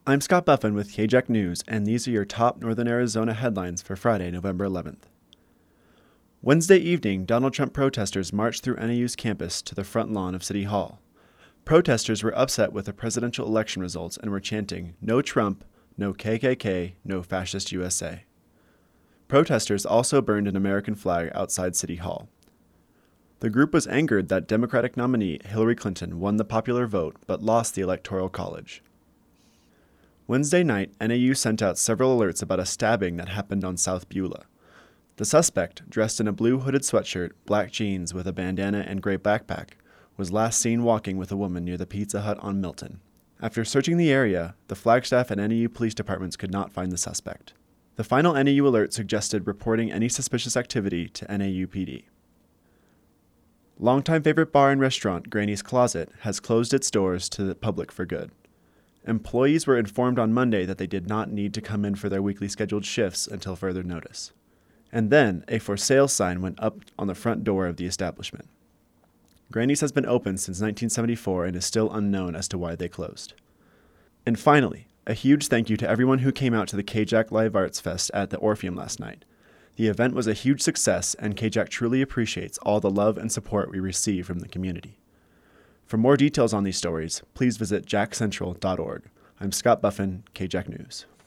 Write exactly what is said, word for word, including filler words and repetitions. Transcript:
I'm Scott Buffin with K J A C News, and these are your top Northern Arizona headlines for Friday, November eleventh. Wednesday evening, Donald Trump protesters marched through N A U's campus to the front lawn of City Hall. Protesters were upset with the presidential election results and were chanting, "No Trump, no K K K, no Fascist U S A." Protesters also burned an American flag outside City Hall. The group was angered that Democratic nominee Hillary Clinton won the popular vote but lost the Electoral College. Wednesday night, N A U sent out several alerts about a stabbing that happened on South Beulah. The suspect, dressed in a blue hooded sweatshirt, black jeans with a bandana and gray backpack, was last seen walking with a woman near the Pizza Hut on Milton. After searching the area, the Flagstaff and N A U police departments could not find the suspect. The final N A U alert suggested reporting any suspicious activity to N A U P D. Longtime favorite bar and restaurant, Granny's Closet, has closed its doors to the public for good. Employees were informed on Monday that they did not need to come in for their weekly scheduled shifts until further notice. And then, a for sale sign went up on the front door of the establishment. Granny's has been open since nineteen seventy-four and is still unknown as to why they closed. And finally, a huge thank you to everyone who came out to the K J A C Live Arts Fest at the Orpheum last night. The event was a huge success, and K J A C truly appreciates all the love and support we receive from the community. For more details on these stories, please visit jack central dot org. I'm Scott Buffin, K J A C News.